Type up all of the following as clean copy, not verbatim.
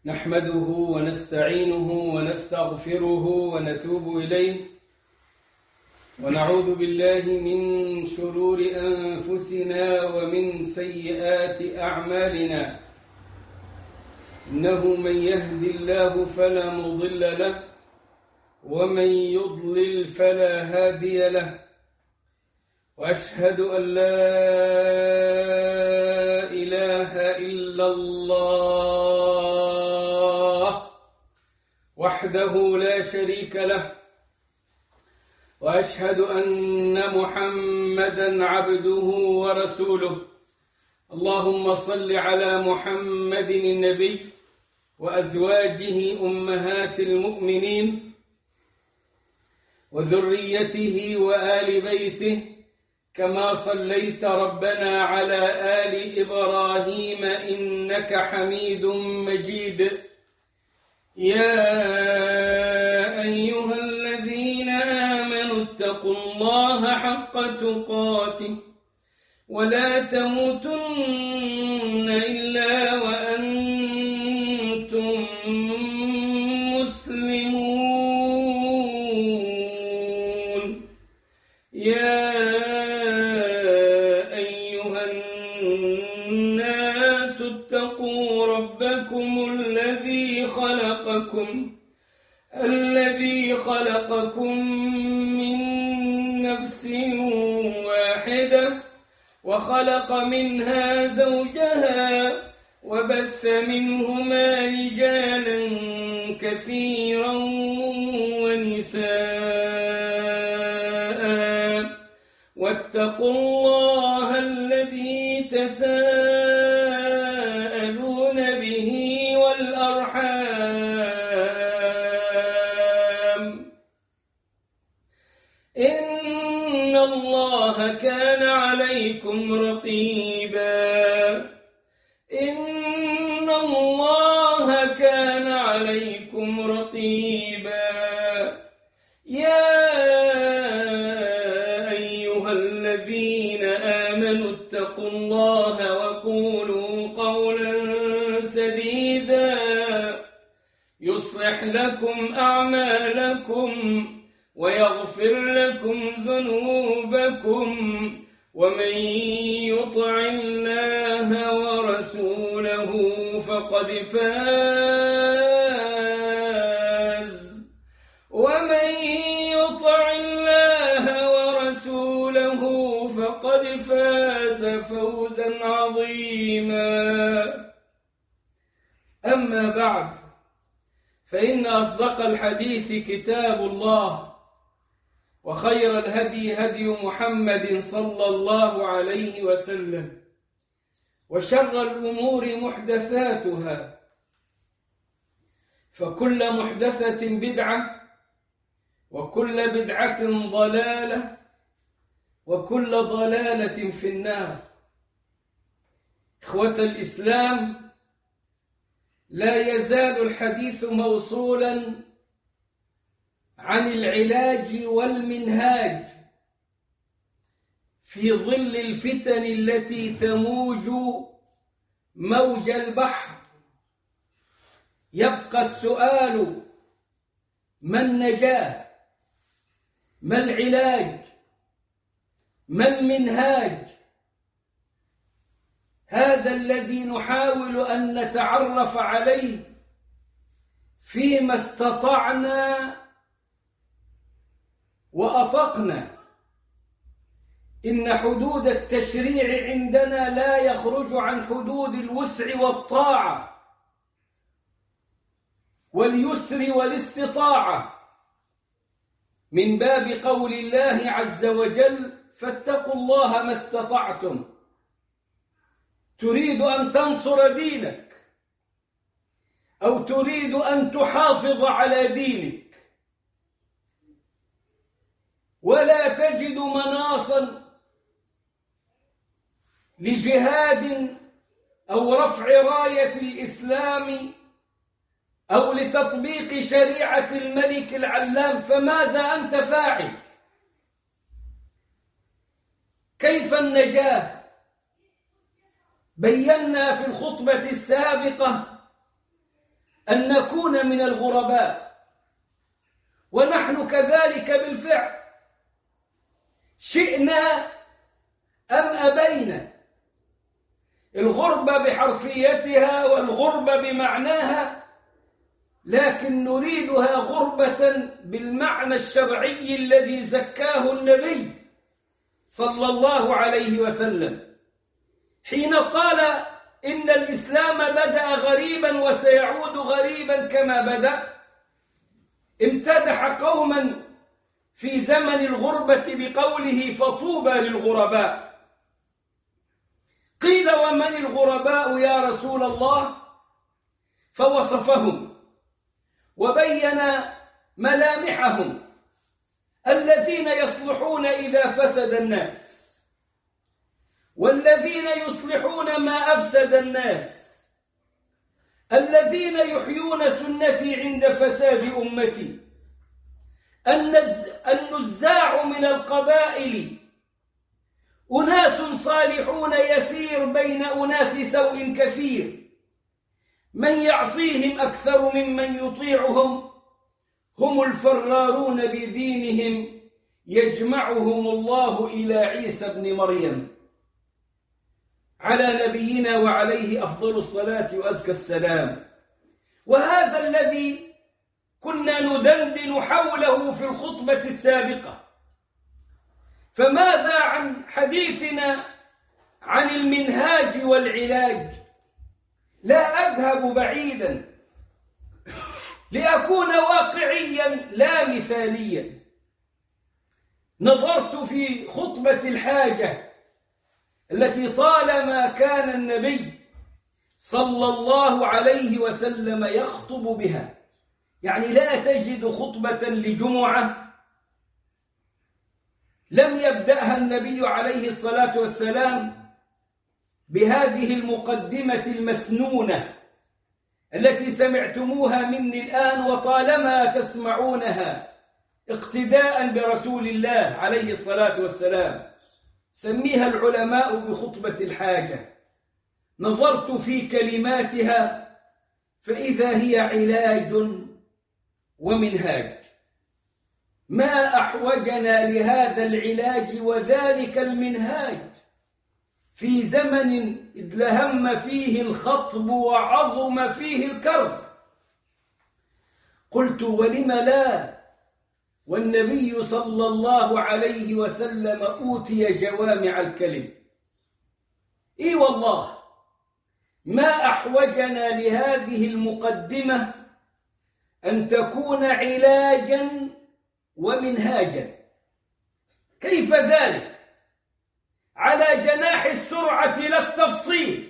نحمده ونستعينه ونستغفره ونتوب إليه ونعوذ بالله من شرور أنفسنا ومن سيئات أعمالنا. إنه من يهد الله فلا مضل له ومن يضلل فلا هادي له، وأشهد أن لا إله إلا الله وحده لا شريك له، وأشهد أن محمدًا عبده ورسوله. اللهم صل على محمد النبي وأزواجه أمهات المؤمنين وذريته وآل بيته، كما صليت ربنا على آل إبراهيم إنك حميد مجيد. يا أيها الذين آمنوا اتقوا الله حق تقاته ولا تموتن إلا وأنتم مسلمون. يا أيها الناس اتقوا ربكم الذي خلقكم من نفس واحدة وخلق منها زوجها وبث منهما رجالا كثيرا ونساء، واتقوا الله الذي تساءلون به والأرحام، إن الله كان عليكم رقيبا. إن الله كان عليكم رقيبا. يا أيها الذين آمنوا اتقوا الله وقولوا قولا سديدا يصلح لكم أعمالكم ويغفر لكم ذنوبكم، ومن يطع الله ورسوله فقد فاز. ومن يطع الله ورسوله فقد فاز فوزا عظيما. أما بعد، فإن أصدق الحديث كتاب الله، وخير الهدي هدي محمد صلى الله عليه وسلم، وشر الأمور محدثاتها، فكل محدثة بدعة، وكل بدعة ضلالة، وكل ضلالة في النار. إخوة الإسلام، لا يزال الحديث موصولا عن العلاج والمنهاج في ظل الفتن التي تموج موج البحر. يبقى السؤال: ما النجاة؟ ما العلاج؟ ما المنهاج؟ هذا الذي نحاول أن نتعرف عليه فيما استطعنا وأطقنا. إن حدود التشريع عندنا لا يخرج عن حدود الوسع والطاعة واليسر والاستطاعة، من باب قول الله عز وجل: فاتقوا الله ما استطعتم. تريد أن تنصر دينك أو تريد أن تحافظ على دينك، ولا تجد مناصا لجهاد أو رفع راية الإسلام أو لتطبيق شريعة الملك العلام، فماذا أنت فاعل؟ كيف النجاة؟ بينا في الخطبة السابقة أن نكون من الغرباء، ونحن كذلك بالفعل، شئنا أم أبينا. الغربة بحرفيتها والغربة بمعناها، لكن نريدها غربة بالمعنى الشرعي الذي زكاه النبي صلى الله عليه وسلم حين قال إن الإسلام بدأ غريبا وسيعود غريبا كما بدأ. امتدح قوما في زمن الغربة بقوله فطوبى للغرباء. قيل ومن الغرباء يا رسول الله؟ فوصفهم وبين ملامحهم: الذين يصلحون إذا فسد الناس، والذين يصلحون ما أفسد الناس، الذين يحيون سنتي عند فساد أمتي، النزاع من القبائل أناس صالحون يسير بين أناس سوء كثير، من يعصيهم أكثر ممن يطيعهم، هم الفرارون بدينهم يجمعهم الله إلى عيسى ابن مريم على نبينا وعليه أفضل الصلاة وأزكى السلام. وهذا الذي كنا ندندن حوله في الخطبة السابقة. فماذا عن حديثنا عن المنهاج والعلاج؟ لا أذهب بعيدا لأكون واقعيا لا مثاليا. نظرت في خطبة الحاجة التي طالما كان النبي صلى الله عليه وسلم يخطب بها، يعني لا تجد خطبة لجمعة لم يبدأها النبي عليه الصلاة والسلام بهذه المقدمة المسنونة التي سمعتموها مني الآن وطالما تسمعونها اقتداء برسول الله عليه الصلاة والسلام. سميها العلماء بخطبة الحاجة. نظرت في كلماتها فإذا هي علاج ومنهاج. ما أحوجنا لهذا العلاج وذلك المنهاج في زمن ازدهم فيه الخطب وعظم فيه الكرب؟ قلت ولم لا، والنبي صلى الله عليه وسلم أوتي جوامع الكلم. إي والله ما أحوجنا لهذه المقدمة أن تكون علاجا ومنهاجا. كيف ذلك؟ على جناح السرعة لا التفصيل.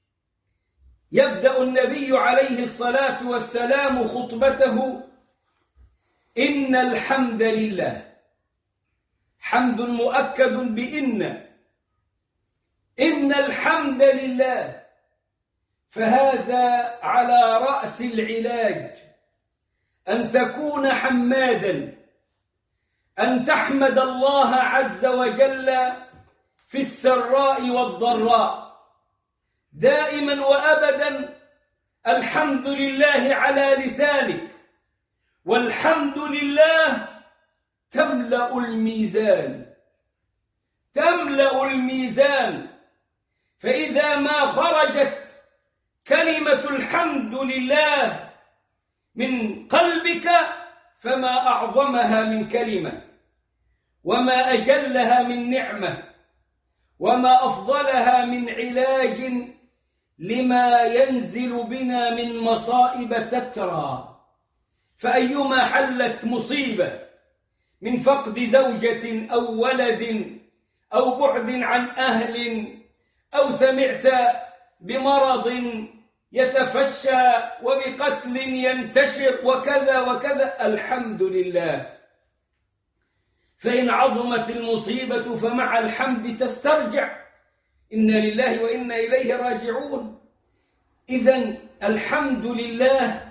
يبدأ النبي عليه الصلاة والسلام خطبته: إن الحمد لله. حمد مؤكد بإن. إن الحمد لله. فهذا على رأس العلاج، أن تكون حمادا، أن تحمد الله عز وجل في السراء والضراء دائما وأبدا. الحمد لله على لسانك، والحمد لله تملأ الميزان. تملأ الميزان. فإذا ما خرجت كلمة الحمد لله من قلبك فما أعظمها من كلمة، وما أجلها من نعمة، وما أفضلها من علاج لما ينزل بنا من مصائب تترى. فأيما حلت مصيبة من فقد زوجة أو ولد أو بعد عن أهل أو سمعت بمرض يتفشى وبقتل ينتشر وكذا وكذا، الحمد لله. فإن عظمت المصيبة فمع الحمد تسترجع. إنا لله وإنا إليه راجعون. إذن الحمد لله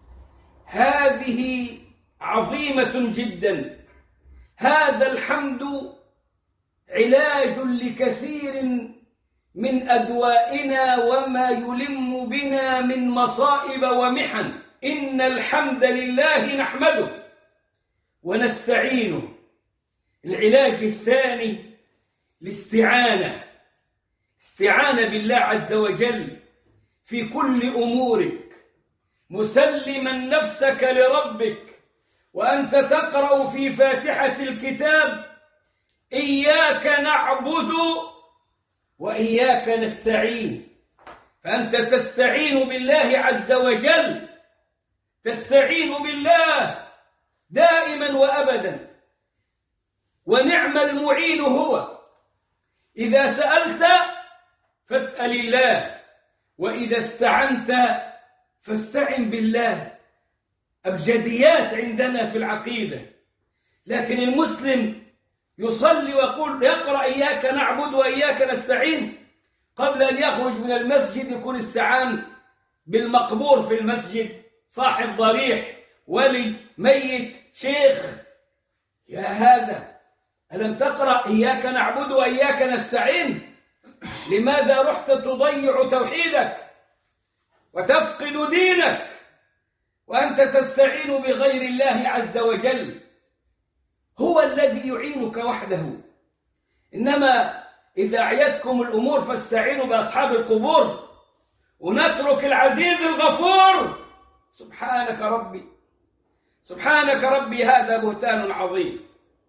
هذه عظيمة جدا. هذا الحمد علاج لكثير من أدوائنا وما يلم بنا من مصائب ومحن. إن الحمد لله نحمده ونستعينه. العلاج الثاني الاستعانة، استعانة بالله عز وجل في كل أمورك، مسلما نفسك لربك، وأنت تقرأ في فاتحة الكتاب إياك نعبد وإياك نستعين، فأنت تستعين بالله عز وجل، تستعين بالله دائما وأبدا، ونعم المعين هو. إذا سألت فاسأل الله، وإذا استعنت فاستعن بالله. أبجديات عندنا في العقيدة، لكن المسلم يصلي ويقول يقرأ إياك نعبد وإياك نستعين، قبل أن يخرج من المسجد يكون استعان بالمقبور في المسجد، صاحب ضريح، ولي، ميت، شيخ. يا هذا، ألم تقرأ إياك نعبد وإياك نستعين؟ لماذا رحت تضيع توحيدك وتفقد دينك وأنت تستعين بغير الله عز وجل؟ هو الذي يعينك وحده. إنما إذا أعيتكم الأمور فاستعينوا بأصحاب القبور ونترك العزيز الغفور. سبحانك ربي، سبحانك ربي، هذا بهتان عظيم.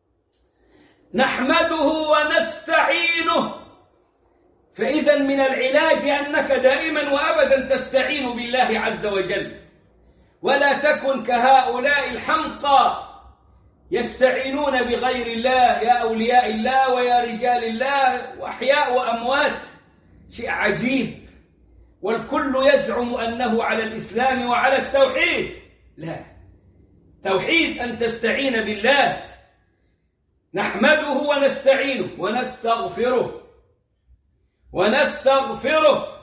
نحمده ونستعينه. فإذا من العلاج أنك دائما وأبدا تستعين بالله عز وجل، ولا تكن كهؤلاء الحمقى يستعينون بغير الله، يا أولياء الله ويا رجال الله، وأحياء وأموات. شيء عجيب، والكل يزعم أنه على الإسلام وعلى التوحيد. لا، توحيد أن تستعين بالله. نحمده ونستعينه ونستغفره ونستغفره.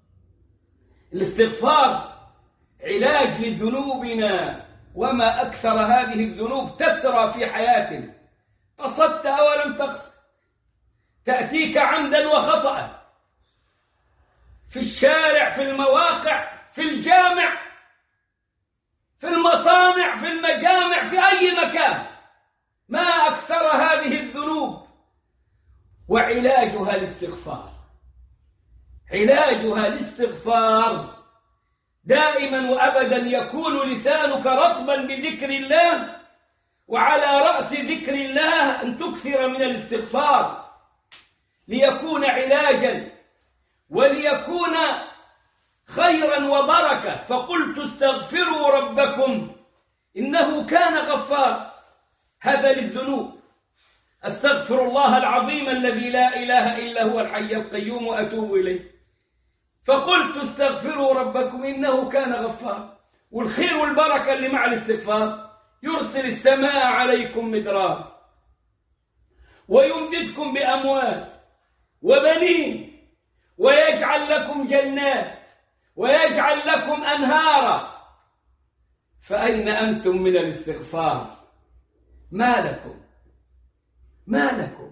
الاستغفار علاج لذنوبنا، وما أكثر هذه الذنوب تترى في حياتنا، قصدت أو لم تقصد، تأتيك عمدا وخطأ، في الشارع، في المواقع، في الجامع، في المصانع، في المجامع، في أي مكان. ما أكثر هذه الذنوب، وعلاجها الاستغفار. علاجها الاستغفار. دائما وأبدا يكون لسانك رطبا بذكر الله، وعلى رأس ذكر الله أن تكثر من الاستغفار، ليكون علاجا وليكون خيرا وبركة. فقلت استغفروا ربكم إنه كان غفارا. هذا للذنوب. أستغفر الله العظيم الذي لا إله إلا هو الحي القيوم وأتوب إليه. فقلت استغفروا ربكم إنه كان غفارا. والخير والبركة اللي مع الاستغفار: يرسل السماء عليكم مدرارا ويمددكم بأموال وبنين ويجعل لكم جنات ويجعل لكم أنهارا. فأين أنتم من الاستغفار؟ ما لكم؟ ما لكم؟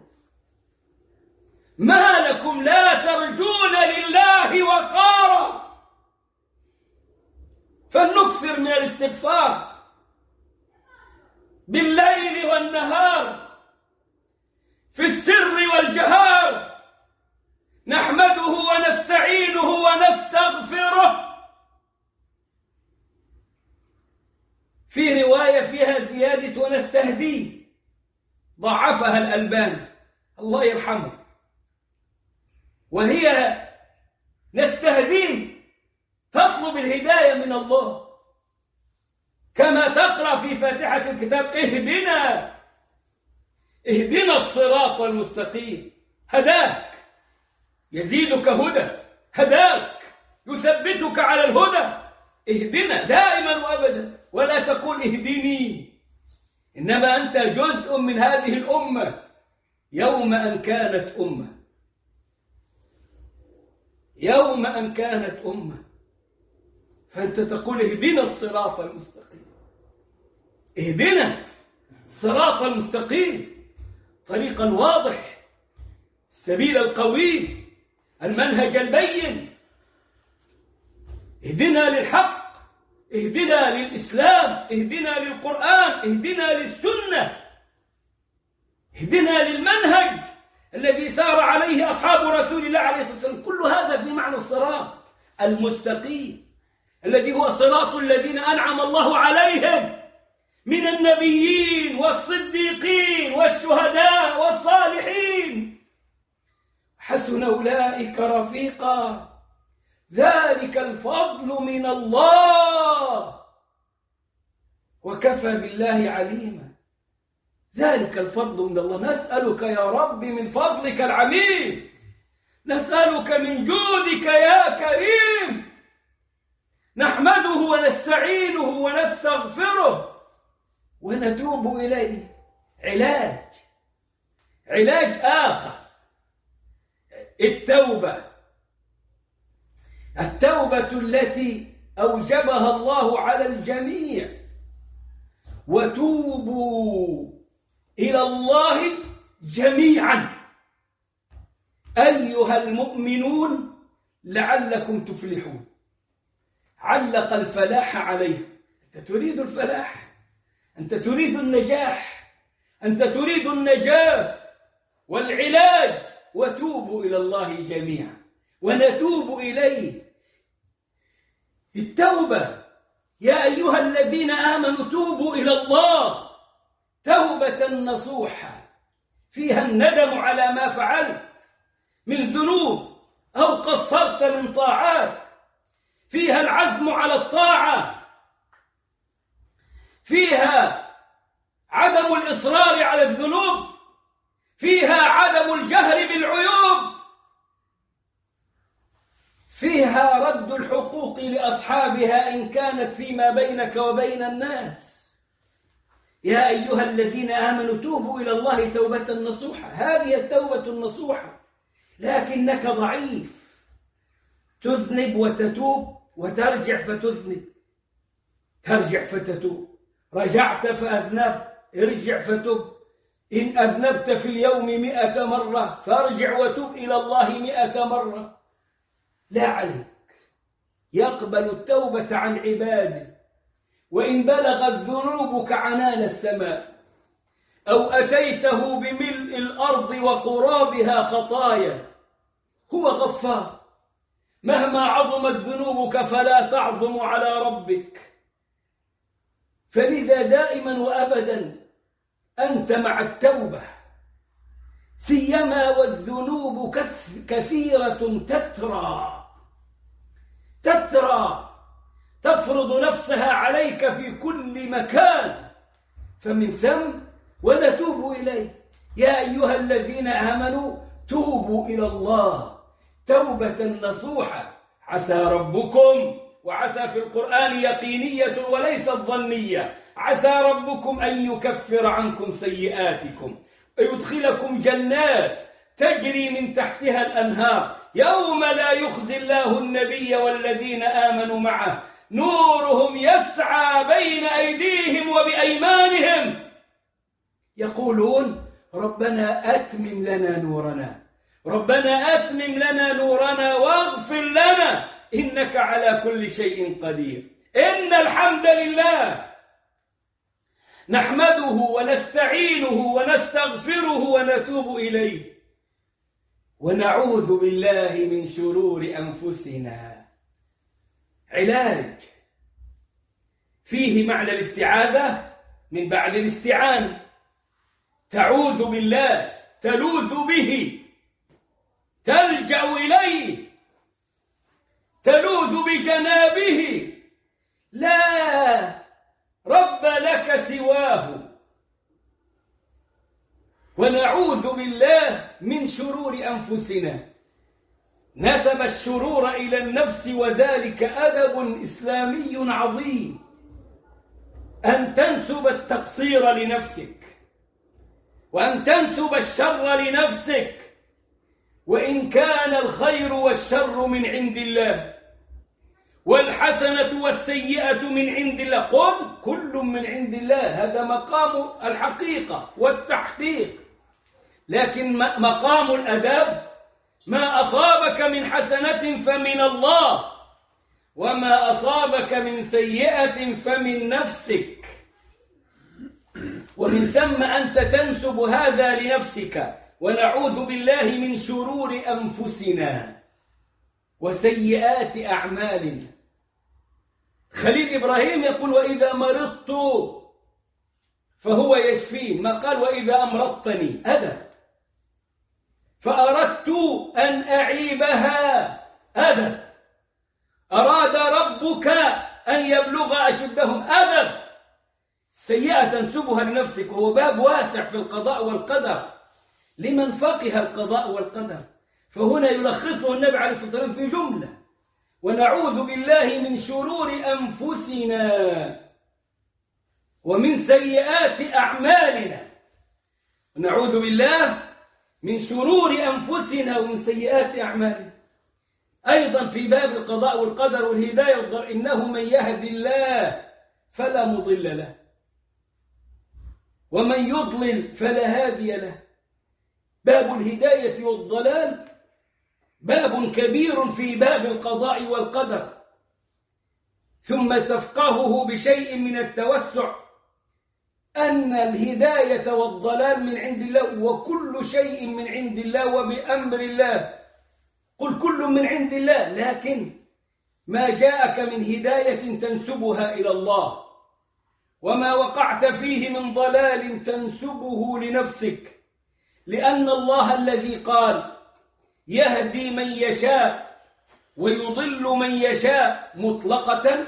ما لكم لا ترجون لله وقارا؟ فلنكثر من الاستغفار بالليل والنهار، في السر والجهار. نحمده ونستعينه ونستغفره. في رواية فيها زيادة ونستهديه، ضعفها الألباني الله يرحمه، وهي نستهديه، تطلب الهداية من الله، كما تقرأ في فاتحة الكتاب: اهدنا الصراط المستقيم. هداك، يزيدك هدى، هداك، يثبتك على الهدى. اهدنا دائما وأبدا، ولا تقول اهدني، إنما أنت جزء من هذه الأمة يوم أن كانت أمة، يوم أن كانت أمة. فأنت تقول اهدنا الصراط المستقيم، اهدنا الصراط المستقيم، طريقا واضح، السبيل القويم، المنهج البين. اهدنا للحق، اهدنا للإسلام، اهدنا للقرآن، اهدنا للسنة، اهدنا للمنهج الذي سار عليه أصحاب رسول الله عليه الصلاة والسلام. كل هذا في معنى الصراط المستقيم الذي هو صراط الذين أنعم الله عليهم من النبيين والصديقين والشهداء والصالحين، حسن أولئك رفيقا، ذلك الفضل من الله وكفى بالله عليما. ذلك الفضل من الله. نسألك يا رب من فضلك العميم، نسألك من جودك يا كريم، نحمده ونستعينه ونستغفره ونتوب إليه. علاج آخر، التوبة التي أوجبها الله على الجميع. وتوبوا إلى الله جميعا أيها المؤمنون لعلكم تفلحون. علق الفلاح عليه. أنت تريد الفلاح، أنت تريد النجاح، أنت تريد النجاة والعلاج. وتوبوا إلى الله جميعا ونتوب إليه. التوبة يا أيها الذين آمنوا توبوا إلى الله توبة نصوحة فيها الندم على ما فعلت من ذنوب أو قصرت من طاعات، فيها العزم على الطاعة، فيها عدم الإصرار على الذنوب، فيها عدم الجهر بالعيوب، فيها رد الحقوق لأصحابها إن كانت فيما بينك وبين الناس. يا أيها الذين آمنوا توبوا إلى الله توبة نصوحة. هذه التوبة النصوحة، لكنك ضعيف، تذنب وتتوب وترجع فتذنب، ترجع فتتوب، رجعت فأذنبت، ارجع فتب. إن أذنبت في اليوم 100 مرة فارجع وتب إلى الله 100 مرة. لا عليك، يقبل التوبة عن عباده وإن بلغت ذنوبك عنان السماء أو أتيته بملء الأرض وقرابها خطايا. هو غفار، مهما عظمت ذنوبك فلا تعظم على ربك. فلذا دائما وأبدا أنت مع التوبة، سيما والذنوب كثيرة تترى تفرض نفسها عليك في كل مكان. فمن ثم ونتوب إليه. يا أيها الذين آمنوا توبوا إلى الله توبة نصوحة. عسى ربكم، وعسى في القرآن يقينية وليست ظنية، عسى ربكم أن يكفر عنكم سيئاتكم ويدخلكم جنات تجري من تحتها الأنهار يوم لا يخزي الله النبي والذين آمنوا معه نورهم يسعى بين أيديهم وبأيمانهم يقولون ربنا أتمم لنا نورنا، ربنا أتمم لنا نورنا واغفر لنا إنك على كل شيء قدير. إن الحمد لله نحمده ونستعينه ونستغفره ونتوب إليه ونعوذ بالله من شرور أنفسنا. علاج فيه معنى الاستعاذة من بعد الاستعانة. تعوذ بالله، تلوذ به، تلجأ إليه، تلوذ بجنابه، لا رب لك سواه. ونعوذ بالله من شرور أنفسنا. نسب الشرور إلى النفس وذلك أدب إسلامي عظيم، أن تنسب التقصير لنفسك وأن تنسب الشر لنفسك، وإن كان الخير والشر من عند الله والحسنة والسيئة من عند الله. قل كل من عند الله، هذا مقام الحقيقة والتحقيق. لكن مقام الأدب ما أصابك من حسنة فمن الله وما أصابك من سيئة فمن نفسك، ومن ثم أنت تنسب هذا لنفسك، ونعوذ بالله من شرور أنفسنا وسيئات أعمالنا. خليل إبراهيم يقول وإذا مرضت فهو يشفين، ما قال وإذا أمرضتني أدب. فأردت أن أعيبها أدب. أراد ربك أن يبلغ أشدهم أدب. سيئة تنسبها لنفسك، وهو باب واسع في القضاء والقدر لمن فقه القضاء والقدر، فهنا يلخصه النبي عليه الصلاة والسلام في جملة: ونعوذ بالله من شرور أنفسنا ومن سيئات أعمالنا. ونعوذ بالله من شرور أنفسنا ومن سيئات أعمالنا. أيضا في باب القضاء والقدر والهداية والضر: إنه من يهد الله فلا مضل له ومن يضلل فلا هادي له. باب الهداية والضلال باب كبير في باب القضاء والقدر، ثم تفقهه بشيء من التوسع أن الهداية والضلال من عند الله، وكل شيء من عند الله وبأمر الله. قل كل من عند الله، لكن ما جاءك من هداية تنسبها إلى الله، وما وقعت فيه من ضلال تنسبه لنفسك، لأن الله الذي قال يهدي من يشاء ويضل من يشاء مطلقة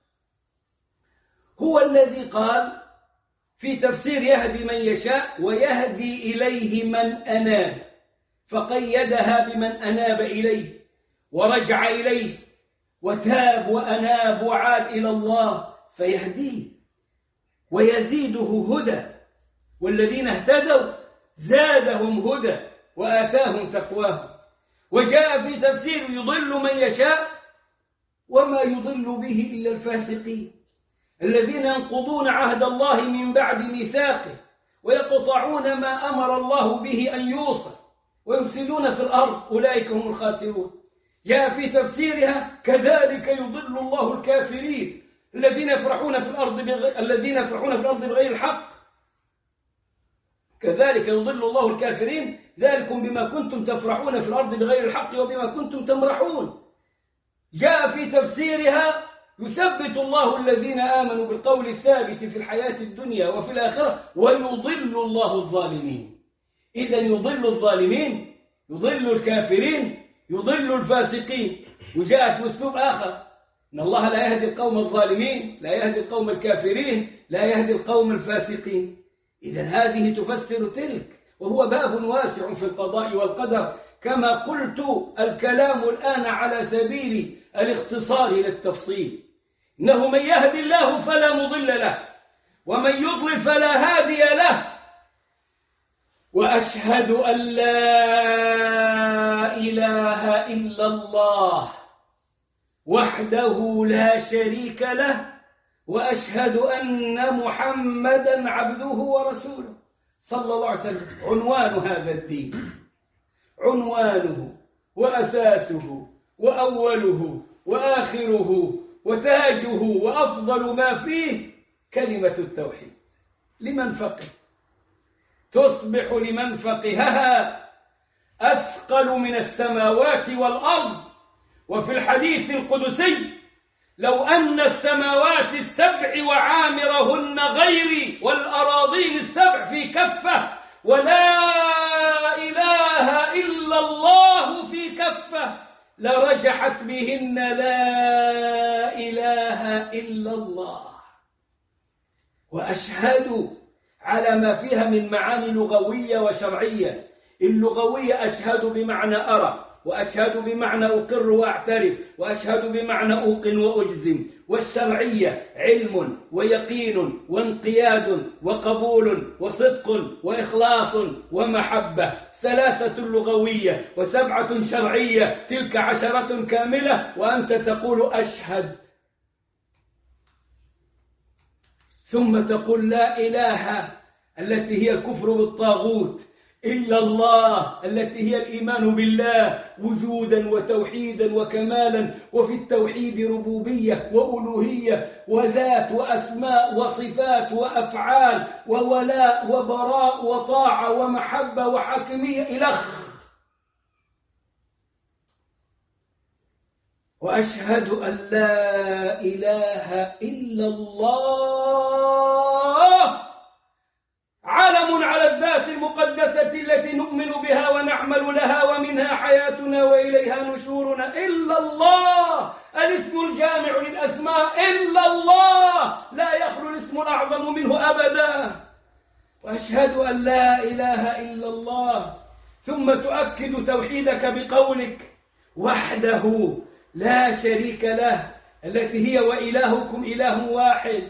هو الذي قال في تفسير يهدي من يشاء ويهدي إليه من أناب، فقيدها بمن أناب إليه ورجع إليه وتاب وأناب وعاد إلى الله فيهديه ويزيده هدى، والذين اهتدوا زادهم هدى وآتاهم تقواهم. وجاء في تفسير يضل من يشاء وما يضل به إلا الفاسقين الذين ينقضون عهد الله من بعد ميثاقه ويقطعون ما أمر الله به أن يوصل ويفسدون في الأرض، أولئك هم الخاسرون. جاء في تفسيرها كذلك يضل الله الكافرين الذين يفرحون في الأرض بغير الحق، كذلك يضل الله الكافرين ذلكم بما كنتم تفرحون في الأرض بغير الحق وبما كنتم تمرحون. جاء في تفسيرها يثبت الله الذين آمنوا بالقول الثابت في الحياة الدنيا وفي الآخرة ويضل الله الظالمين. إذن يضل الظالمين، يضل الكافرين، يضل الفاسقين. وجاءت بأسلوب آخر: إن الله لا يهدي القوم الظالمين، لا يهدي القوم الكافرين، لا يهدي القوم الفاسقين. إذن هذه تفسر تلك، وهو باب واسع في القضاء والقدر. كما قلت الكلام الآن على سبيل الاختصار إلى التفصيل. إنه من يهدي الله فلا مضل له ومن يضلل فلا هادي له. وأشهد أن لا إله إلا الله وحده لا شريك له، وأشهد أن محمدًا عبده ورسوله صلى الله عليه وسلم. عنوان هذا الدين، عنوانه وأساسه وأوله وآخره وتاجه وأفضل ما فيه كلمة التوحيد. لمن فقه تصبح لمن فقهها أثقل من السماوات والأرض. وفي الحديث القدسي: لو أن السماوات السبع وعامرهن غيري والأراضين السبع في كفة ولا إله إلا الله في كفة لرجحت بهن لا إله إلا الله. وأشهد على ما فيها من معاني لغوية وشرعية. اللغوية أشهد بمعنى أرى، وأشهد بمعنى أقر وأعترف، وأشهد بمعنى أوقن وأجزم. والشرعية علم ويقين وانقياد وقبول وصدق وإخلاص ومحبة. 3 لغوية و7 شرعية، تلك 10 كاملة، وأنت تقول أشهد. ثم تقول لا إله التي هي الكفر بالطاغوت، إلا الله التي هي الإيمان بالله وجودا وتوحيدا وكمالا، وفي التوحيد ربوبية وألوهية وذات وأسماء وصفات وأفعال وولاء وبراء وطاعة ومحبة وحاكمية إلخ. وأشهد أن لا إله إلا الله، علم على الذات المقدسة التي نؤمن بها ونعمل لها ومنها حياتنا وإليها نشورنا. إلا الله الاسم الجامع للأسماء، إلا الله لا يخلو الاسم الأعظم منه أبدا. وأشهد أن لا إله إلا الله، ثم تؤكد توحيدك بقولك وحده لا شريك له، التي هي وإلهكم إله واحد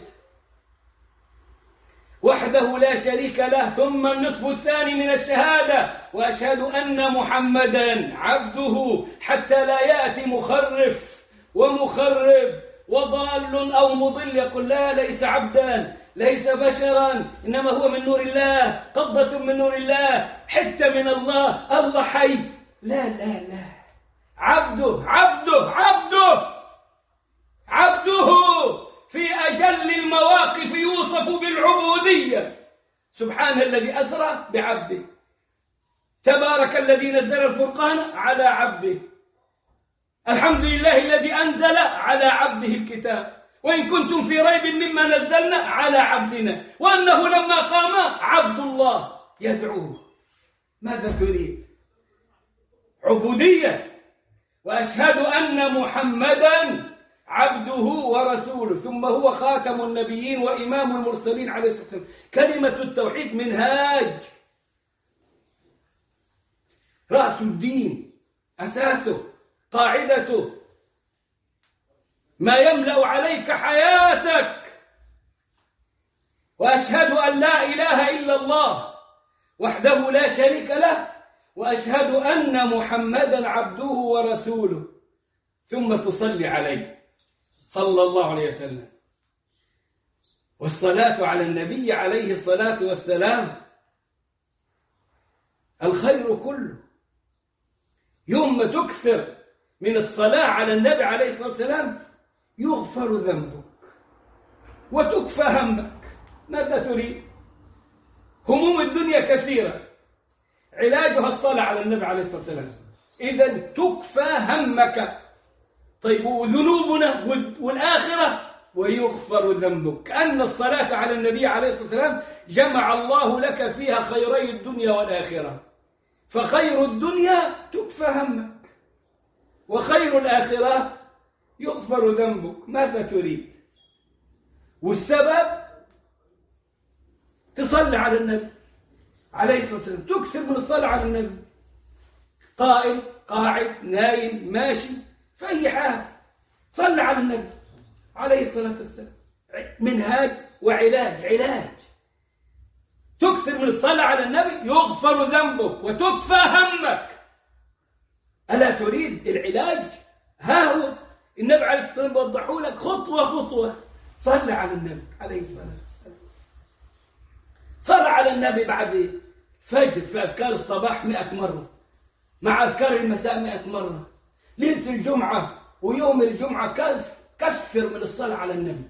وحده لا شريك له. ثم النصف الثاني من الشهادة، وأشهد أن محمدا عبده، حتى لا يأتي مخرف ومخرب وضال أو مضل يقول لا ليس عبدا ليس بشرا، إنما هو من نور الله، قبضة من نور الله، حتة من الله، الله حي. لا لا لا، عبده عبده عبده عبده، في أجل المواقف يوصف بالعبودية. سبحان الذي أسرى بعبده، تبارك الذي نزل الفرقان على عبده، الحمد لله الذي أنزل على عبده الكتاب، وإن كنتم في ريب مما نزلنا على عبدنا، وأنه لما قام عبد الله يدعوه. ماذا تريد؟ عبودية. وأشهد أن محمداً عبده ورسوله، ثم هو خاتم النبيين وإمام المرسلين عليه الصلاة والسلام. كلمة التوحيد منهاج، رأس الدين، أساسه، قاعدته، ما يملأ عليك حياتك. وأشهد أن لا إله إلا الله وحده لا شريك له، وأشهد أن محمدًا عبده ورسوله. ثم تصلي عليه صلى الله عليه وسلم. والصلاة على النبي عليه الصلاة والسلام الخير كله. يوم ما تكثر من الصلاة على النبي عليه الصلاة والسلام يغفر ذنبك وتكفى همك. ماذا تريد؟ هموم الدنيا كثيرة، علاجها الصلاة على النبي عليه الصلاة والسلام. إذن تكفى همك. طيب وذنوبنا والآخرة ويغفر ذنبك. كأن الصلاة على النبي عليه الصلاة والسلام جمع الله لك فيها خيري الدنيا والآخرة. فخير الدنيا تكفى همك، وخير الآخرة يغفر ذنبك. ماذا تريد؟ والسبب تصلي على النبي عليه الصلاة والسلام، تكثر من الصلاة على النبي، قائم قاعد نايم ماشي في أي حال صلي على النبي عليه الصلاة والسلام. منهاج وعلاج. علاج تكثر من الصلاة على النبي يغفر ذنبك وتكفى همك. ألا تريد العلاج؟ ها هو النبي عليه الصلاة والسلام وضحوا لك خطوة خطوة. صلي على النبي عليه الصلاة والسلام. صلى على النبي بعد فجر في أذكار الصباح 100 مرة، مع أذكار المساء 100 مرة، ليلة الجمعة ويوم الجمعة كثر من الصلاة على النبي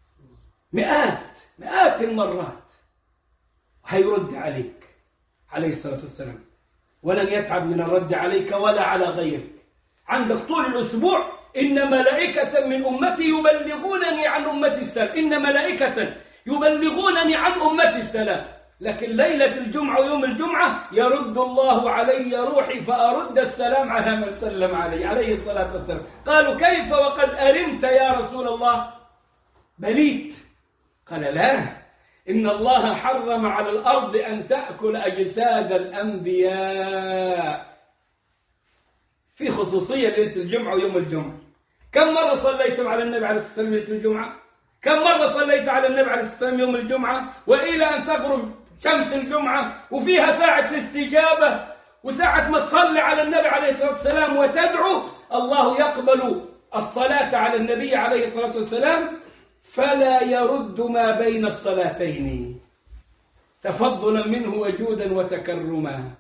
مئات المرات. هيرد عليك عليه الصلاة والسلام، ولن يتعب من الرد عليك ولا على غيرك. عندك طول الأسبوع إن ملائكة من أمتي يبلغونني عن أمتي السلام، إن ملائكة يبلغونني عن أمتي السلام. لكن ليلة الجمعة ويوم الجمعة يرد الله علي روحي فأرد السلام على من سلم علي عليه الصلاة والسلام. قالوا كيف وقد أرمت يا رسول الله؟ بليت. قال لا، إن الله حرم على الأرض أن تأكل أجساد الأنبياء. في خصوصية ليلة الجمعة ويوم الجمعة. كم مرة صليتم على النبي عليه الصلاة والسلام ليلة الجمعة؟ كم مرة صليت على النبي عليه الصلاة والسلام يوم الجمعة؟ وإلى أن تغرب شمس الجمعة، وفيها ساعة الاستجابة، وساعة ما تصلي على النبي عليه الصلاة والسلام وتدعو الله يقبل الصلاة على النبي عليه الصلاة والسلام فلا يرد ما بين الصلاتين. تفضلا منه وجودا وتكرما.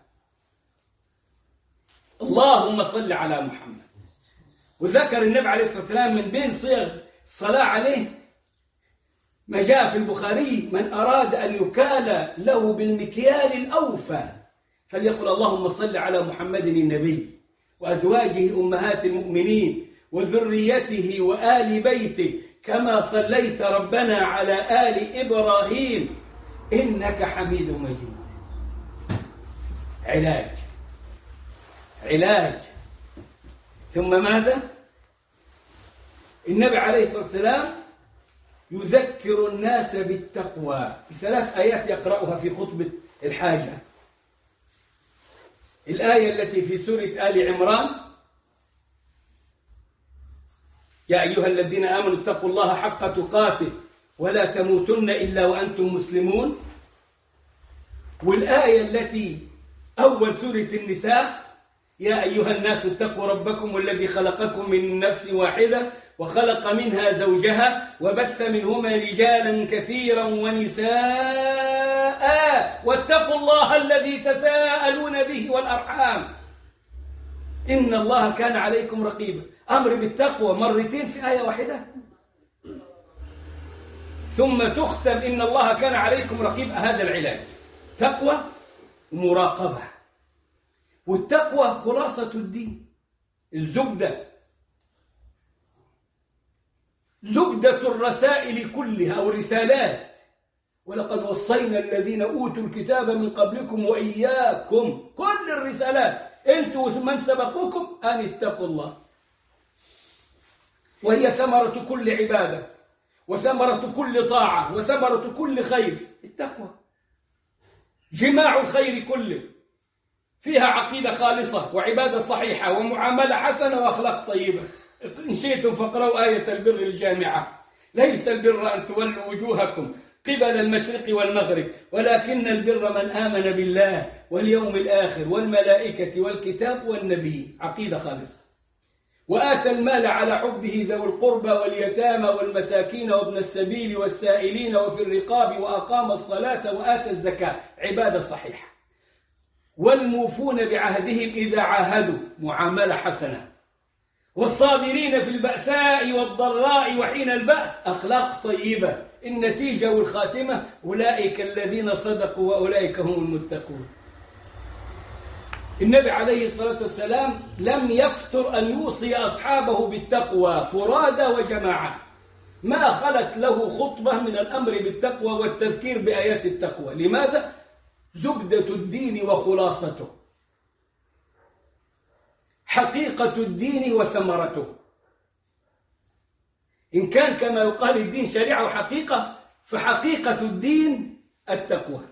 اللهم صل على محمد. وذكر النبي عليه الصلاة والسلام من بين صيغ الصلاة عليه ما جاء في البخاري: من أراد أن يكال له بالمكيال الأوفى فليقل اللهم صل على محمد النبي وأزواجه أمهات المؤمنين وذريته وآل بيته كما صليت ربنا على آل إبراهيم إنك حميد مجيد. علاج. ثم ماذا؟ النبي عليه الصلاة والسلام يذكر الناس بالتقوى بثلاث آيات يقرأها في خطبة الحاجة. الآية التي في سورة آل عمران: يا أيها الذين آمنوا اتقوا الله حق تقاته ولا تموتن إلا وأنتم مسلمون. والآية التي أول سورة النساء: يا أيها الناس اتقوا ربكم الذي خلقكم من نفس واحدة وخلق منها زوجها وبث منهما رجالا كثيرا ونساء واتقوا الله الذي تساءلون به والأرحام إن الله كان عليكم رقيبا. أمر بالتقوى مرتين في آية واحدة، ثم تختم إن الله كان عليكم رقيبا. هذا العلاج، تقوى ومراقبة. والتقوى خلاصة الدين، الزبدة، زبدة الرسائل كلها أو الرسالات. ولقد وصينا الذين أوتوا الكتاب من قبلكم وإياكم، كل الرسالات أنتم ومن سبقوكم أن اتقوا الله. وهي ثمرة كل عبادة وثمرة كل طاعة وثمرة كل خير، التقوى جماع الخير كله، فيها عقيدة خالصة وعبادة صحيحة ومعاملة حسنة وأخلاق طيبة. إن شئتم فاقرأوا آية البر الجامعة: ليس البر أن تولوا وجوهكم قبل المشرق والمغرب ولكن البر من آمن بالله واليوم الآخر والملائكة والكتاب والنبي. عقيدة خالصة. وآتى المال على حبه ذوي القربى واليتامى والمساكين وابن السبيل والسائلين وفي الرقاب وأقام الصلاة وآتى الزكاة، عبادة صحيحة. والموفون بعهدهم إذا عاهدوا، معاملة حسنة. والصابرين في البأساء والضراء وحين البأس، أخلاق طيبة. النتيجة والخاتمة: أولئك الذين صدقوا وأولئك هم المتقون. النبي عليه الصلاة والسلام لم يفتر أن يوصي أصحابه بالتقوى فرادى وجماعة، ما خلت له خطبة من الأمر بالتقوى والتذكير بآيات التقوى. لماذا؟ زبدة الدين وخلاصته، حقيقة الدين وثمرته. إن كان كما يقال الدين شريعة وحقيقة، فحقيقة الدين التقوى.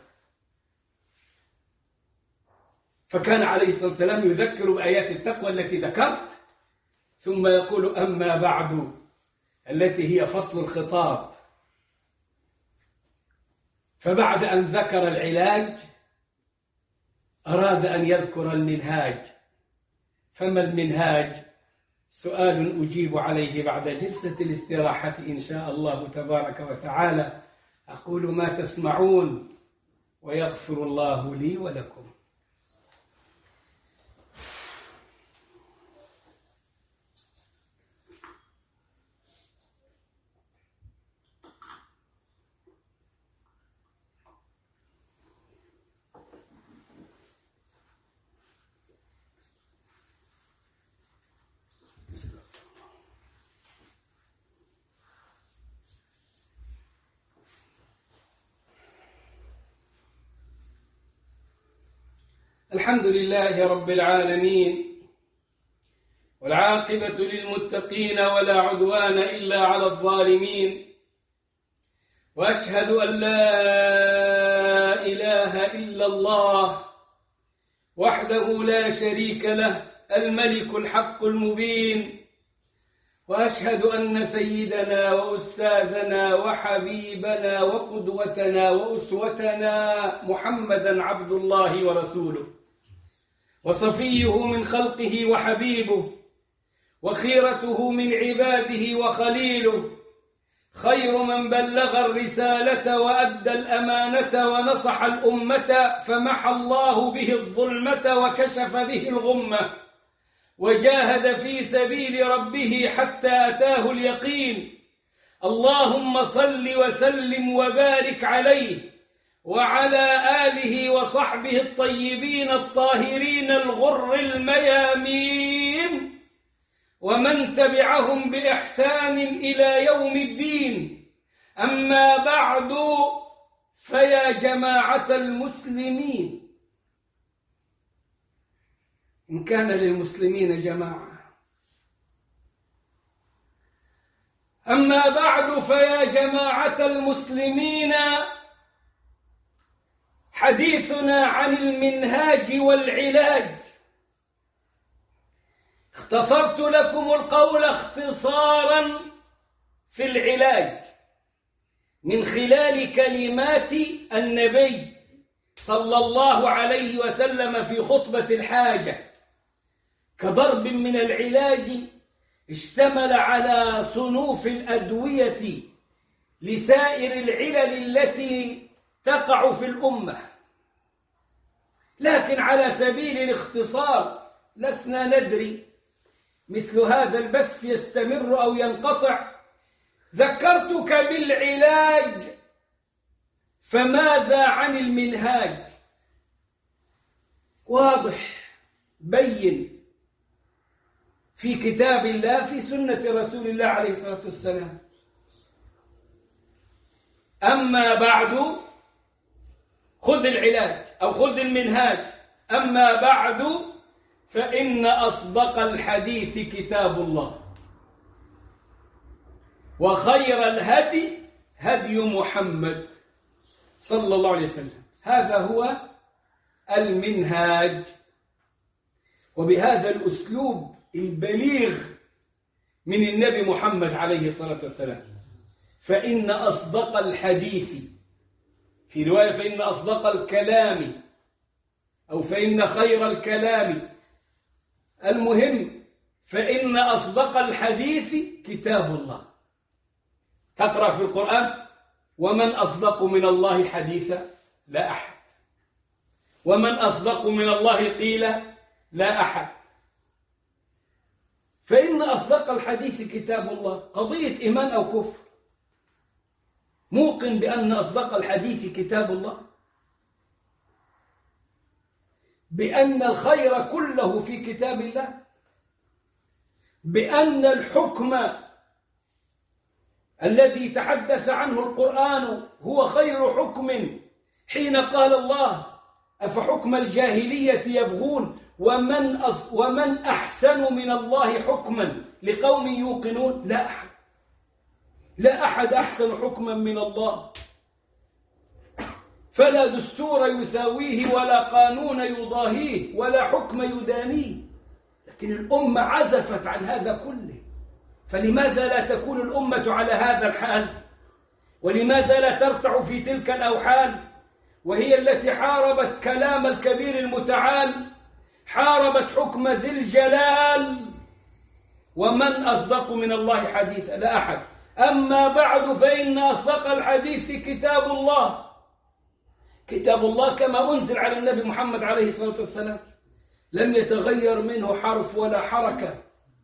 فكان عليه الصلاة والسلام يذكر بآيات التقوى التي ذكرت، ثم يقول: أما بعد، التي هي فصل الخطاب. فبعد أن ذكر العلاج أراد أن يذكر المنهاج. فما المنهاج؟ سؤال أجيب عليه بعد جلسة الاستراحة إن شاء الله تبارك وتعالى. أقول ما تسمعون ويغفر الله لي ولكم. الحمد لله رب العالمين، والعاقبة للمتقين ولا عدوان إلا على الظالمين. وأشهد أن لا إله إلا الله وحده لا شريك له، الملك الحق المبين. وأشهد أن سيدنا وأستاذنا وحبيبنا وقدوتنا وأسوتنا محمدًا عبد الله ورسوله، وصفيه من خلقه وحبيبه، وخيرته من عباده وخليله، خير من بلغ الرسالة وأدى الأمانة ونصح الأمة فمحى الله به الظلمة وكشف به الغمة وجاهد في سبيل ربه حتى أتاه اليقين. اللهم صل وسلم وبارك عليه وعلى آله وصحبه الطيبين الطاهرين الغر الميامين ومن تبعهم بإحسان إلى يوم الدين. أما بعد، فيا جماعة المسلمين، إن كان للمسلمين جماعة، أما بعد فيا جماعة المسلمين، حديثنا عن المنهاج والعلاج. اختصرت لكم القول اختصارا في العلاج من خلال كلمات النبي صلى الله عليه وسلم في خطبة الحاجة، كضرب من العلاج اشتمل على صنوف الأدوية لسائر العلل التي تقع في الأمة. لكن على سبيل الاختصار، لسنا ندري مثل هذا البث يستمر أو ينقطع. ذكرتك بالعلاج، فماذا عن المنهاج؟ واضح بين في كتاب الله، في سنة رسول الله عليه الصلاة والسلام. أما بعد، خذ العلاج أو خذ المنهاج. أما بعد، فإن أصدق الحديث كتاب الله، وخير الهدي هدي محمد صلى الله عليه وسلم. هذا هو المنهاج. وبهذا الأسلوب البليغ من النبي محمد عليه الصلاة والسلام، فإن أصدق الحديث، في رواية فإن أصدق الكلام، أو فإن خير الكلام، المهم فإن أصدق الحديث كتاب الله. تقرأ في القرآن: ومن أصدق من الله حديثا؟ لا أحد. ومن أصدق من الله قيلا؟ لا أحد. فإن أصدق الحديث كتاب الله. قضية إيمان أو كفر، موقن بأن أصدق الحديث كتاب الله، بأن الخير كله في كتاب الله، بأن الحكم الذي تحدث عنه القرآن هو خير حكم، حين قال الله: أفحكم الجاهلية يبغون ومن أحسن من الله حكما لقوم يوقنون. لا أحد، لا أحد أحسن حكما من الله. فلا دستور يساويه ولا قانون يضاهيه ولا حكم يدانيه. لكن الأمة عزفت عن هذا كله، فلماذا لا تكون الأمة على هذا الحال؟ ولماذا لا ترتع في تلك الأوحال؟ وهي التي حاربت كلام الكبير المتعال، حاربت حكم ذي الجلال. ومن أصدق من الله حديثا؟ لا أحد. أما بعد، فإن أصدق الحديث كتاب الله. كتاب الله كما أنزل على النبي محمد عليه الصلاة والسلام، لم يتغير منه حرف ولا حركة،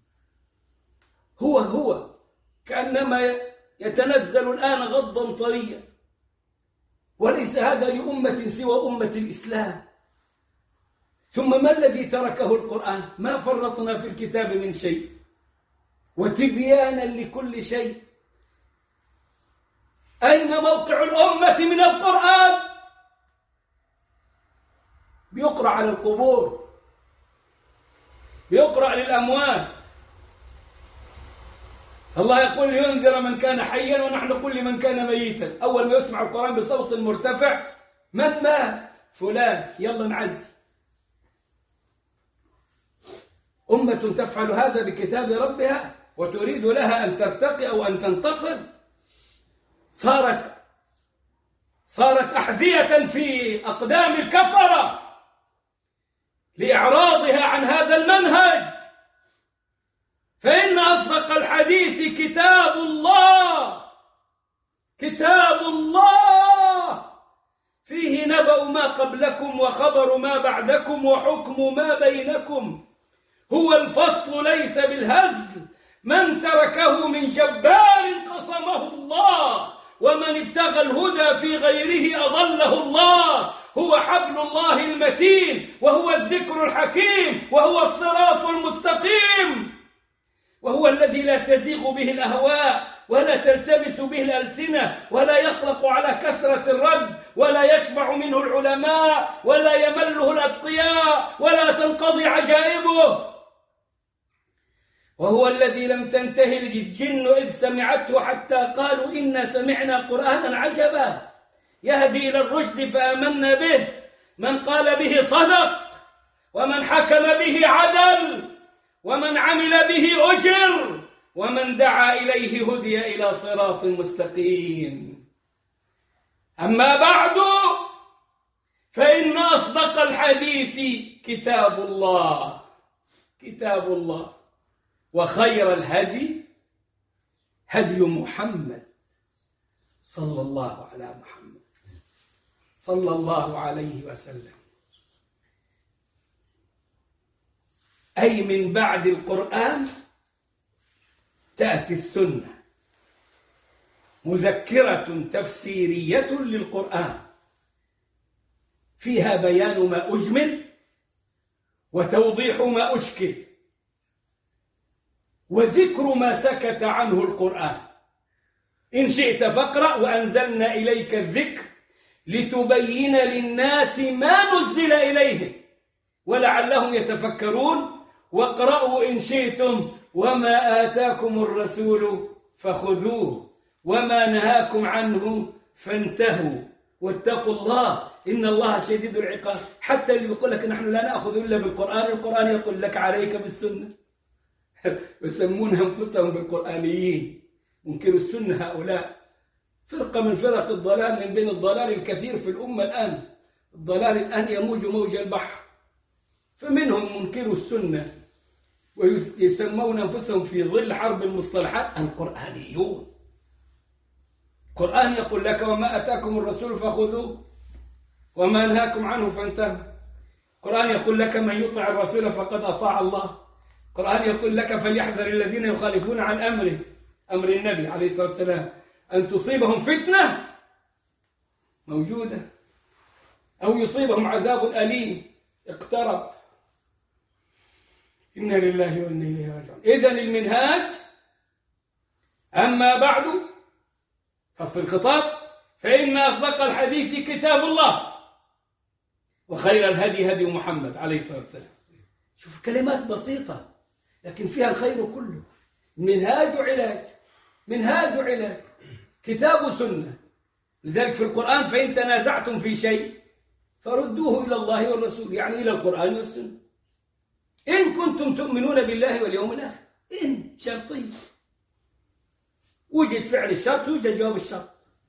هو كأنما يتنزل الآن غضا طريا. وليس هذا لأمة سوى أمة الإسلام. ثم ما الذي تركه القرآن؟ ما فرطنا في الكتاب من شيء، وتبيانا لكل شيء. أين موقع الأمة من القرآن؟ بيقرأ على القبور، بيقرأ للأموات. الله يقول: لينذر من كان حيا، ونحن نقول لمن كان ميتا. أول ما يسمع القرآن بصوت مرتفع: من مات؟ فلان، يلا نعزي. أمة تفعل هذا بكتاب ربها وتريد لها أن ترتقي أو أن تنتصر، صارت أحذية في أقدام الكفرة لإعراضها عن هذا المنهج. فإن أصدق الحديث كتاب الله، كتاب الله فيه نبأ ما قبلكم وخبر ما بعدكم وحكم ما بينكم، هو الفصل ليس بالهزل، من تركه من جبار قصمه الله، ومن ابتغى الهدى في غيره أضله الله، هو حبل الله المتين، وهو الذكر الحكيم، وهو الصراط المستقيم، وهو الذي لا تزيغ به الأهواء ولا تلتبس به الألسنة ولا يخلق على كثرة الرد ولا يشبع منه العلماء ولا يمله الأتقياء ولا تنقضي عجائبه، وهو الذي لم تنتهي الجن إذ سمعته حتى قالوا إنا سمعنا قرآنا عجبا يهدي إلى الرشد فآمنا به، من قال به صدق، ومن حكم به عدل، ومن عمل به أجر، ومن دعا إليه هدي إلى صراط مستقيم. أما بعد، فإن أصدق الحديث كتاب الله، كتاب الله، وخير الهدي هدي محمد صلى الله على محمد صلى الله عليه وسلم، أي من بعد القرآن تأتي السنة مذكرة تفسيرية للقرآن، فيها بيان ما أجمل وتوضيح ما أشكل وذكر ما سكت عنه القرآن. إن شئت فاقرأ وأنزلنا إليك الذكر لتبين للناس ما نزل إليهم ولعلهم يتفكرون، واقرأوا إن شئتم وما آتاكم الرسول فخذوه وما نهاكم عنه فانتهوا واتقوا الله إن الله شديد العقاب. حتى اللي يقول لك نحن لا نأخذ إلا بالقرآن، القرآن يقول لك عليك بالسنة. يسمون أنفسهم بالقرآنيين، منكروا السنة هؤلاء، فرقة من فرق الضلال، من بين الضلال الكثير في الأمة الآن. الضلال الآن يموج موج البحر، فمنهم منكروا السنة ويسمون أنفسهم في ظل حرب المصطلحات القرآنيون. القرآن يقول لك وما أتاكم الرسول فخذوه وما نهاكم عنه فانتهوا. القرآن يقول لك من يطع الرسول فقد أطاع الله. القرآن يقول لك فليحذر الذين يخالفون عن أمره، أمر النبي عليه الصلاة والسلام، أن تصيبهم فتنة موجودة أو يصيبهم عذاب أليم اقترب. إنا لله وإنا إليه راجعون. إذن المنهاج. أما بعد، فصل الخطاب، فإن أصدق الحديث كتاب الله وخير الهدي هدي محمد عليه الصلاة والسلام. شوف كلمات بسيطة لكن فيها الخير كله. منهاج علاج، منهاج علاج، كتاب سنة. لذلك في القرآن فإن تنازعتم في شيء فردوه إلى الله والرسول، يعني إلى القرآن والسنة، إن كنتم تؤمنون بالله واليوم الآخر. إن شرطية، وجد فعل الشرط يوجد جواب الشرط.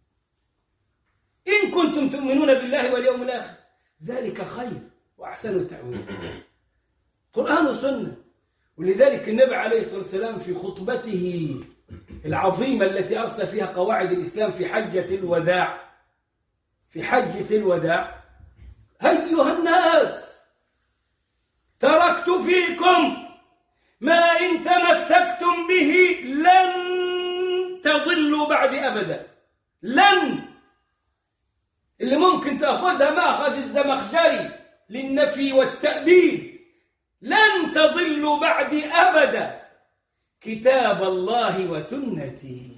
إن كنتم تؤمنون بالله واليوم الآخر ذلك خير وأحسن تأويل، قرآن وسنة. ولذلك النبي عليه الصلاة والسلام في خطبته العظيمة التي أرسل فيها قواعد الإسلام في حجة الوداع، في حجة الوداع: أيها الناس تركت فيكم ما إن تمسكتم به لن تضلوا بعد أبدا. لن اللي ممكن تأخذها ما أخذ الزمخشري للنفي والتأبيد، لن تضلوا بعد أبدا كتاب الله وسنتي.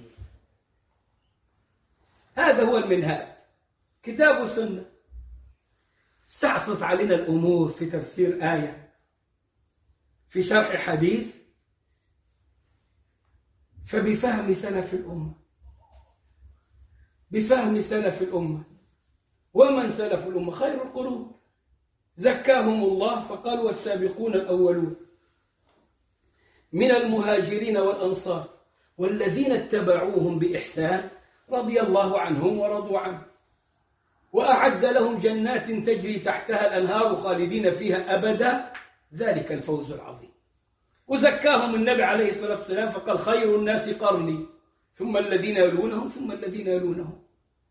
هذا هو المنهاج، كتاب السنة. استعصت علينا الأمور في تفسير آية، في شرح حديث، فبفهم سلف الأمة، بفهم سلف الأمة. ومن سلف الأمة؟ خير القرون، زكاهم الله فقال والسابقون الأولون من المهاجرين والأنصار والذين اتبعوهم بإحسان رضي الله عنهم ورضوا عنه وأعد لهم جنات تجري تحتها الأنهار خالدين فيها أبدا ذلك الفوز العظيم. وزكاهم النبي عليه الصلاة والسلام فقال خير الناس قرني ثم الذين يلونهم ثم الذين يلونهم.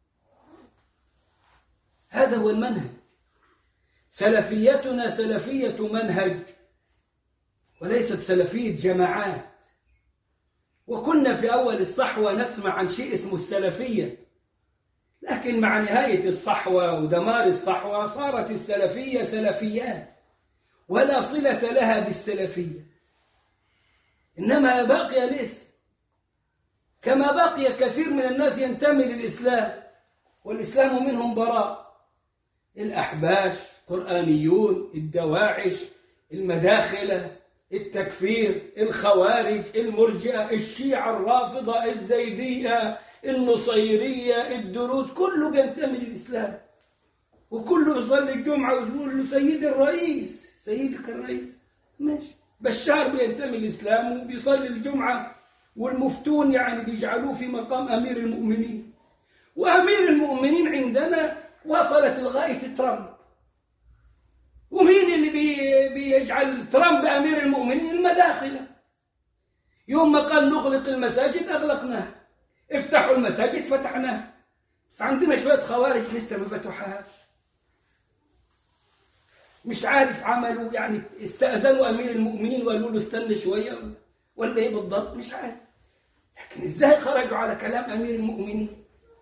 هذا هو المنهج. سلفيتنا سلفية منهج وليست سلفية جماعات. وكنا في أول الصحوة نسمع عن شيء اسمه السلفية، لكن مع نهاية الصحوة ودمار الصحوة صارت السلفية سلفيات ولا صلة لها بالسلفية، إنما باقي الاسم، كما بقي كثير من الناس ينتمي للإسلام والإسلام منهم براء: الأحباش، قرآنيون، الدواعش، المداخلة، التكفير، الخوارج، المرجئة، الشيعة، الرافضة، الزيدية، النصيرية، الدروز، كله بينتمي للإسلام وكله يصلي الجمعة ويقول له سيدي الرئيس، سيدك الرئيس، ماشي. بشار بينتمي للإسلام وبيصلي الجمعة، والمفتون يعني بيجعلوه في مقام أمير المؤمنين. وأمير المؤمنين عندنا وصلت لغاية ترامب. ومين اللي بيجعل ترامب أمير المؤمنين؟ المداخلة. يوم ما قال نغلق المساجد أغلقناها، افتحوا المساجد فتحناها، بس عندنا شوية خوارج لسه ما فتحوهاش. مش عارف عملوا يعني استأذنوا أمير المؤمنين وقالوا له استنى شوية ولا إيه بالضبط، مش عارف. لكن إزاي خرجوا على كلام أمير المؤمنين؟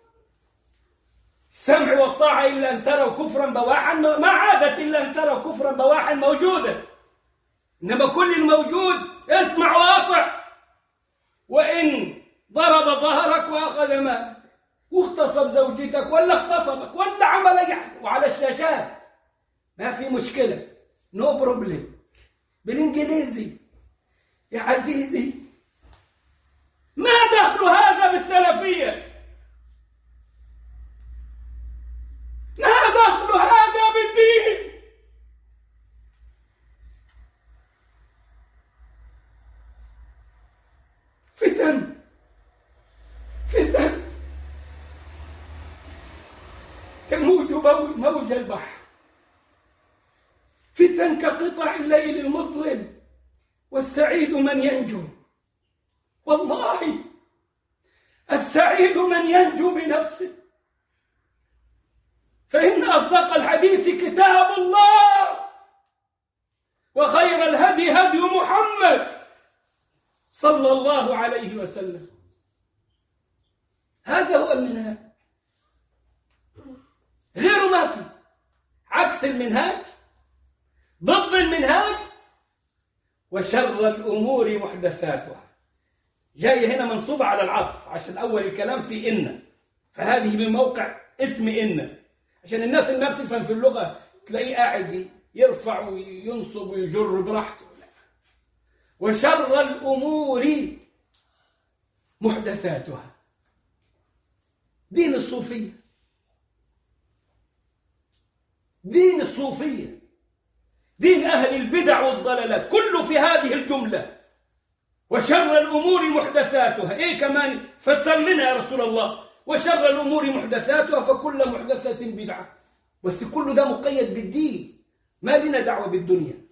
السمع والطاعة إلا أن تروا كفرا بواحا، ما عادت إلا أن تروا كفرا بواحا موجودة، إنما كل الموجود اسمع وأطع. وإن ضرب ظهرك وأخذ مالك واغتصب زوجتك ولا اغتصبك ولا عمل أي حاجة وعلى الشاشات، ما في مشكلة، نو بروبلم، بالإنجليزي يا عزيزي. ما دخل هذا بالسلفية؟ ما دخل هذا بالدين؟ فتن فتن تموج موج البحر، فتن كقطع الليل المظلم، والسعيد من ينجو. والله السعيد من ينجو بنفسه، فإن أصدق الحديث كتاب الله، وخير الهدي هدي محمد صلى الله عليه وسلم. هذا هو المنهاج، غيره ما في. عكس المنهاج، ضد المنهاج، وشر الأمور محدثاتها. جاي هنا منصوبة على العطف عشان أول الكلام في إن، فهذه من موقع اسم إن، عشان الناس اللي ما بتفهم في اللغة تلاقيه قاعد يرفع وينصب ويجر براحته. وشر الأمور محدثاتها. دين الصوفية، دين الصوفية، دين أهل البدع والضلالات، كله في هذه الجملة: وشر الأمور محدثاتها. إيه كمان؟ فسر لنا يا رسول الله. وشر الأمور محدثاتها، فكل محدثة بدعة. بس كل ده مقيد بالدين، ما لنا دعوة بالدنيا.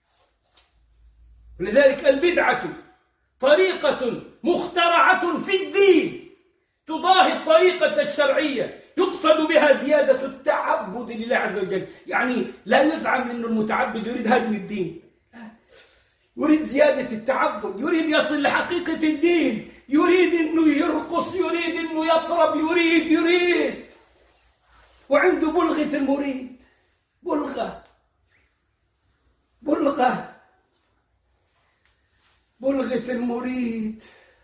ولذلك البدعة طريقة مخترعة في الدين تضاهي الطريقة الشرعية، يقصد بها زيادة التعبد لله عز وجل. يعني لا يزعم أن المتعبد يريد هدم الدين، يريد زيادة التعبد، يريد يصل لحقيقة الدين، يريد أنه يرقص، يريد أنه يطرب، يريد وعنده بلغة المريد، بلغة المريد.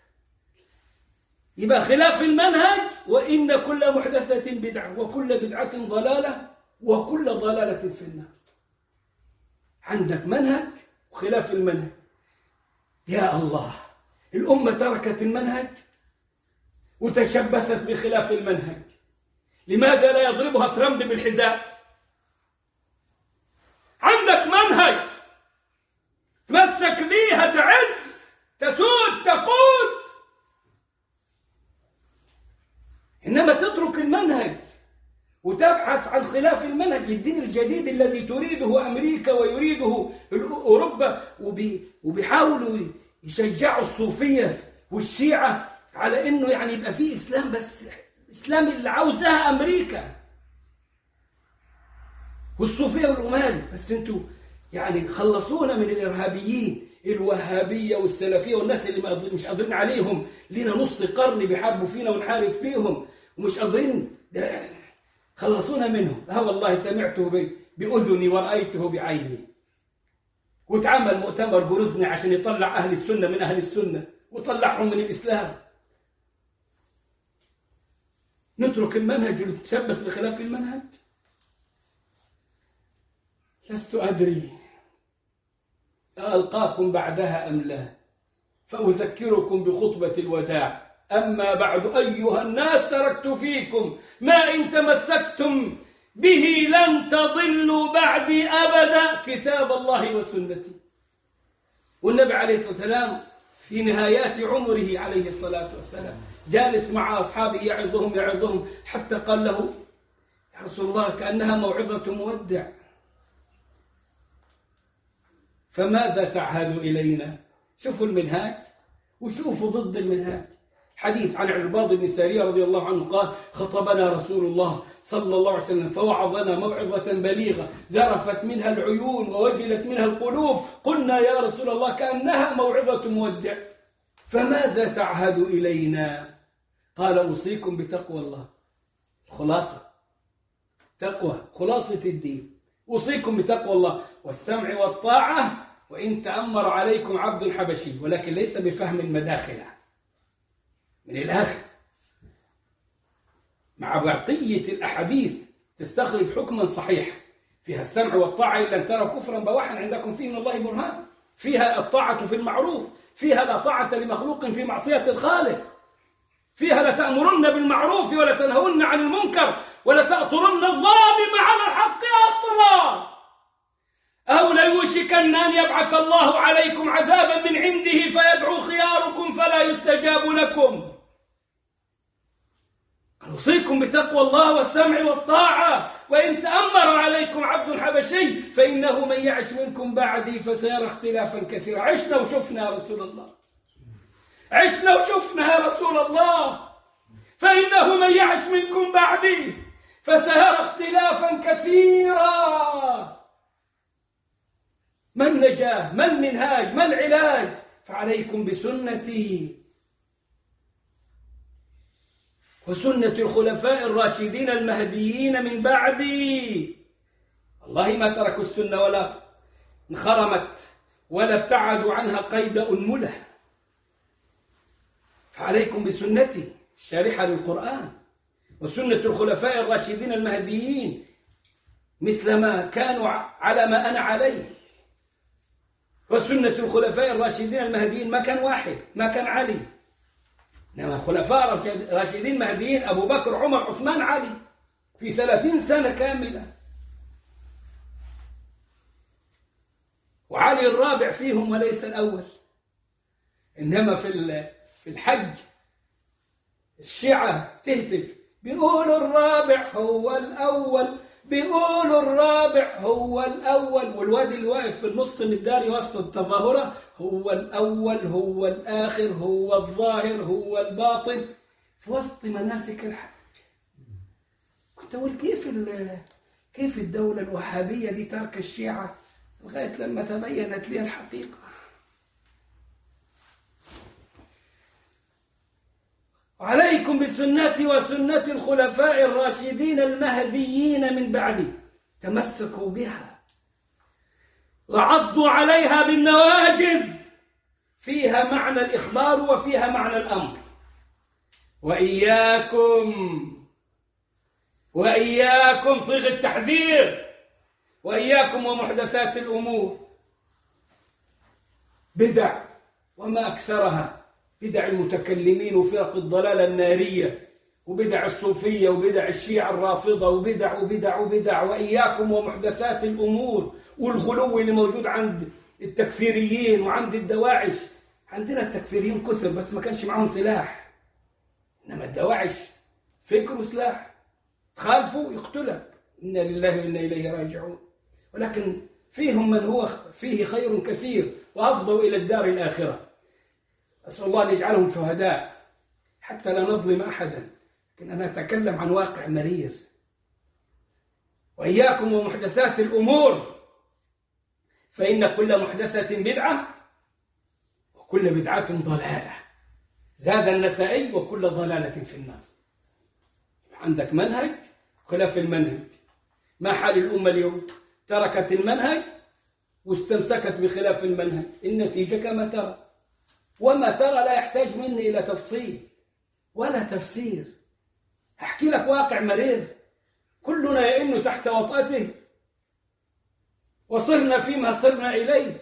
يبقى خلاف المنهج: وإن كل محدثة بدعة وكل بدعة ضلالة وكل ضلالة في النار. عندك منهج وخلاف المنهج. يا الله، الأمة تركت المنهج وتشبثت بخلاف المنهج. لماذا لا يضربها ترامب بالحذاء؟ عندك منهج تمسك بيها، تعز، تسود، تقود. إنما تترك المنهج وتبحث عن خلاف المنهج للدين الجديد الذي تريده أمريكا ويريده أوروبا، وبيحاولوا يشجعوا الصوفية والشيعة على إنه يعني يبقى فيه إسلام، بس إسلام اللي عاوزها أمريكا والصوفية والأمال. بس أنتوا يعني خلصونا من الإرهابيين الوهابية والسلفية والناس اللي مش قادرين عليهم، لينا نص قرن بيحاربوا فينا ونحارب فيهم ومش قادرين، خلصونا منهم. والله سمعته بأذني ورأيته بعيني. واتعمل مؤتمر جروزني عشان يطلع أهل السنة من أهل السنة وطلعهم من الإسلام. نترك المنهج ونتشبث بخلاف المنهج؟ لست أدري ألقاكم بعدها أم لا، فأذكركم بخطبة الوداع. أما بعد أيها الناس، تركت فيكم ما إن تمسكتم به لن تضلوا بعدي أبدا، كتاب الله وسنتي. والنبي عليه الصلاة والسلام في نهايات عمره عليه الصلاة والسلام جالس مع أصحابه يعظهم حتى قال له: يا رسول الله كأنها موعظة مودع، فماذا تعهد إلينا؟ شوفوا المنهاج وشوفوا ضد المنهاج. حديث عن عرباض بن سارية رضي الله عنه قال: خطبنا رسول الله صلى الله عليه وسلم فوعظنا موعظة بليغة ذرفت منها العيون ووجلت منها القلوب. قلنا يا رسول الله كأنها موعظة مودع، فماذا تعهد إلينا؟ قال: أوصيكم بتقوى الله. خلاصة تقوى، خلاصة الدين. أوصيكم بتقوى الله والسمع والطاعة وإن تأمر عليكم عبد حبشي، ولكن ليس بفهم المداخل من الآخر، مع بقية الأحاديث تستخرج حكما صحيح فيها السمع والطاعة إلا أن تروا كفرا بواحا عندكم فيه من الله برهان، فيها الطاعة في المعروف، فيها لا طاعة لمخلوق في معصية الخالق، فيها لتأمرن بالمعروف ولا تنهون عن المنكر ولا تأطرن الظالم على الحق أطرا، أو ليوشكن أن يبعث الله عليكم عذابا من عنده فيدعو خياركم فلا يستجاب لكم. أوصيكم بتقوى الله والسمع والطاعة وإن تأمر عليكم عبد حبشي فإنه من يعش منكم بعدي فسيرى اختلافا كثيرا. عشنا وشفنا يا رسول الله، عشنا وشفنا يا رسول الله، فإنه من يعش منكم بعدي فسيرى اختلافا كثيرا. ما النجاة؟ ما المنهاج؟ ما العلاج؟ فعليكم بسنتي وسنة الخلفاء الراشدين المهديين من بعدي. والله ما تركوا السنة ولا انخرمت ولا ابتعدوا عنها قيد أنملة. فعليكم بسنتي الشارحة للقرآن وسنة الخلفاء الراشدين المهديين مثل ما كانوا على ما أنا عليه. وسنة الخلفاء الراشدين المهديين ما كان واحد، ما كان علي، إنما خلفاء راشدين مهديين أبو بكر عمر عثمان علي في 30 سنة كاملة، وعلي الرابع فيهم وليس الأول. إنما في الحج الشيعة تهتف بيقولوا الرابع هو الأول، بيقولوا الرابع هو الأول، والواد اللي واقف في النص من الدار وسط التظاهرة هو الأول هو الآخر هو الظاهر هو الباطن في وسط مناسك الحج. كنت أقول كيف الدولة الوهابية دي ترك الشيعة لغاية لما تبينت لي الحقيقة. عليكم بسنتي وسنة الخلفاء الراشدين المهديين من بعدي، تمسكوا بها وعضوا عليها بالنواجذ، فيها معنى الإخبار وفيها معنى الأمر. وإياكم صيغة تحذير، وإياكم ومحدثات الأمور، بدع وما أكثرها، بدع المتكلمين وفرق الضلالة النارية وبدع الصوفية وبدع الشيعة الرافضة وبدع. وإياكم ومحدثات الأمور والغلو اللي موجود عند التكفيريين وعند الدواعش. عندنا التكفيريين كثر بس ما كانش معهم سلاح، إنما الدواعش فكر وسلاح، تخالفوا يقتلك. إنا لله وإنا إليه راجعون. ولكن فيهم من هو فيه خير كثير وأفضوا إلى الدار الآخرة. أسأل الله أن يجعلهم شهداء حتى لا نظلم أحدا، لكن أنا أتكلم عن واقع مرير. وإياكم ومحدثات الأمور، فإن كل محدثة بدعة وكل بدعة ضلالة. زاد النسائي وكل ضلالة في النار. عندك منهج خلاف المنهج. ما حال الأمة اليوم؟ تركت المنهج واستمسكت بخلاف المنهج. النتيجة كما ترى، وما ترى لا يحتاج مني إلى تفصيل ولا تفسير. أحكي لك واقع مرير كلنا يئن تحت وطأته، وصرنا فيما صرنا إليه.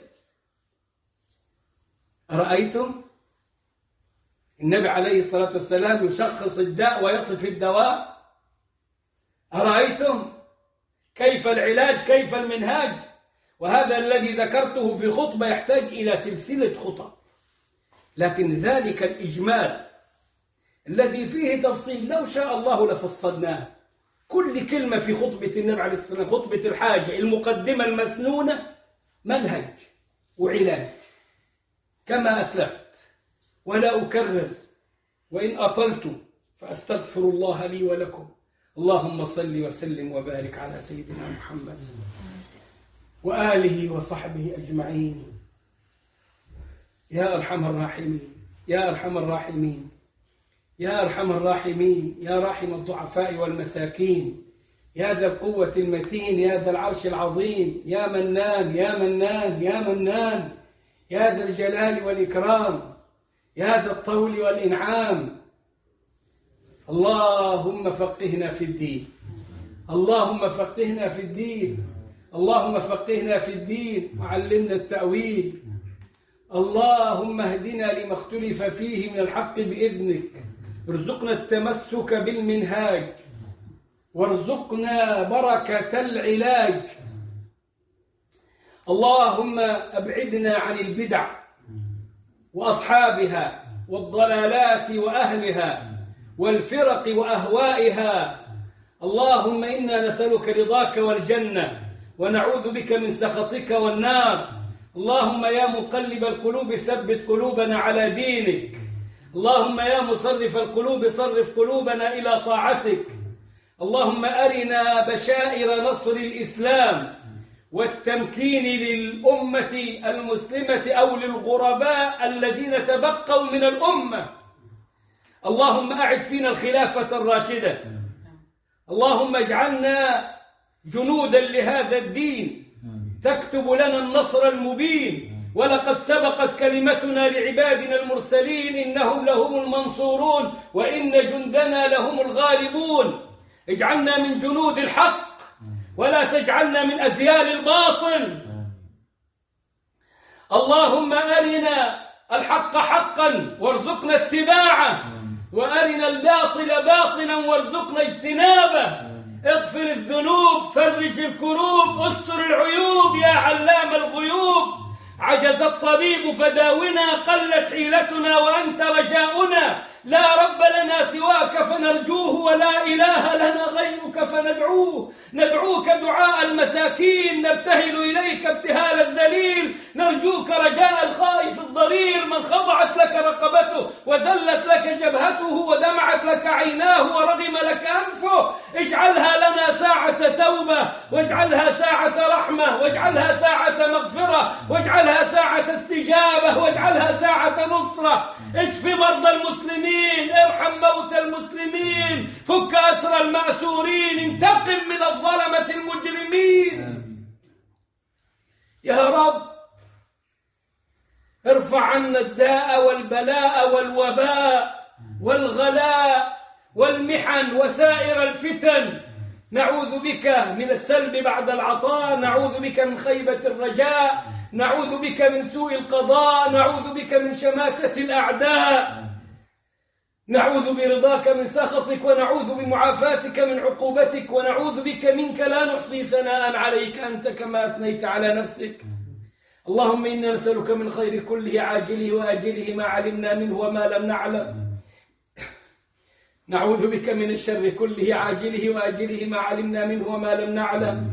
أرأيتم النبي عليه الصلاة والسلام يشخص الداء ويصف الدواء؟ أرأيتم كيف العلاج، كيف المنهاج؟ وهذا الذي ذكرته في خطبة يحتاج إلى سلسلة خطب، لكن ذلك الإجمال الذي فيه تفصيل لو شاء الله لفصلناه. كل كلمة في خطبة النبي عليه الصلاة والسلام، خطبة الحاجة، المقدمة المسنونة، منهج وعلاج كما أسلفت، ولا أكرر، وإن أطلت فأستغفر الله لي ولكم. اللهم صل وسلم وبارك على سيدنا محمد وآله وصحبه أجمعين. يا أرحم الراحمين، يا أرحم الراحمين، يا أرحم الراحمين، يا راحم الضعفاء والمساكين، يا ذا القوة المتين، يا ذا العرش العظيم، يا منان يا منان يا منان، يا ذا الجلال والإكرام، يا ذا الطول والإنعام. اللهم فقهنا في الدين، اللهم فقهنا في الدين، اللهم فقهنا في الدين وعلمنا التأويل. اللهم اهدنا لما اختلف فيه من الحق بإذنك، ارزقنا التمسك بالمنهاج، وارزقنا بركة العلاج. اللهم أبعدنا عن البدع وأصحابها والضلالات وأهلها والفرق وأهوائها. اللهم إنا نسألك رضاك والجنة، ونعوذ بك من سخطك والنار. اللهم يا مقلب القلوب ثبت قلوبنا على دينك. اللهم يا مصرف القلوب صرف قلوبنا إلى طاعتك. اللهم أرنا بشائر نصر الإسلام والتمكين للأمة المسلمة أو للغرباء الذين تبقوا من الأمة. اللهم أعد فينا الخلافة الراشدة. اللهم اجعلنا جنودا لهذا الدين تكتب لنا النصر المبين. ولقد سبقت كلمتنا لعبادنا المرسلين إنهم لهم المنصورون وإن جندنا لهم الغالبون. اجعلنا من جنود الحق ولا تجعلنا من أذيال الباطل. اللهم أرنا الحق حقا وارزقنا اتباعه، وأرنا الباطل باطلا وارزقنا اجتنابه. اغفر الذنوب، فرج الكروب، استر العيوب يا علام الغيوب. عجز الطبيب فداونا، قلت حيلتنا وأنت رجاؤنا. لا رب لنا سواك فنرجوه، ولا إله لنا غيرك فندعوه. ندعوك دعاء المساكين، نبتهل إليك ابتهال الذليل. نرجوك رجاء الخائف الضرير من خضعت لك رقبته وذلت لك جبهته ودمعت لك عيناه ورغم لك أنفه. اجعلها لنا ساعة توبة، واجعلها ساعة رحمة، واجعلها ساعة مغفرة، واجعلها ساعة استجابة، واجعلها ساعة نصرة. اشف مرضى المسلمين، ارحم موتى المسلمين، فك أسر المأسورين، انتقم من الظلمة المجرمين. يا رب ارفع عنا الداء والبلاء والوباء والغلاء والمحن وسائر الفتن. نعوذ بك من السلب بعد العطاء، نعوذ بك من خيبة الرجاء، نعوذ بك من سوء القضاء، نعوذ بك من شماتة الأعداء، نعوذ برضاك من سخطك، ونعوذ بمعافاتك من عقوبتك، ونعوذ بك منك لا نحصي ثناء عليك أنت كما أثنيت على نفسك. اللهم إنا نسألك من خير كله عاجله وآجله ما علمنا منه وما لم نعلم. نعوذ بك من الشر كله عاجله وآجله ما علمنا منه وما لم نعلم.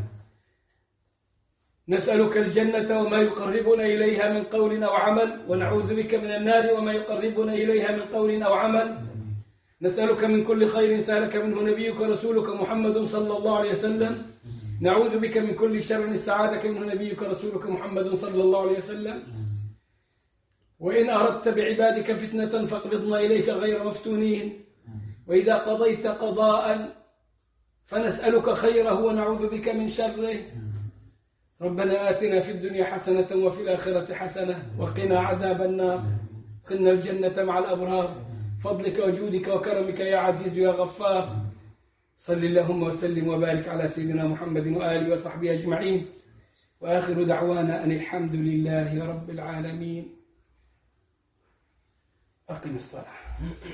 نسألك الجنة وما يقربنا إليها من قول أو عمل، ونعوذ بك من النار وما يقربنا إليها من قول أو عمل. نسألك من كل خير سألك منه نبيك ورسولك محمد صلى الله عليه وسلم. نعوذ بك من كل شر استعاذك منه نبيك ورسولك محمد صلى الله عليه وسلم. وإن أردت بعبادك فتنة فاقبضنا إليك غير مفتونين. وإذا قضيت قضاء فنسألك خيره ونعوذ بك من شره. ربنا آتنا في الدنيا حسنة وفي الآخرة حسنة وقنا عذاب النار. ادخلنا الجنة مع الأبرار فضلك وجودك وكرمك يا عزيز يا غفار. صل اللهم وسلم وبارك على سيدنا محمد وآله وصحبه أجمعين. وآخر دعوانا أن الحمد لله رب العالمين. أقم الصلاة.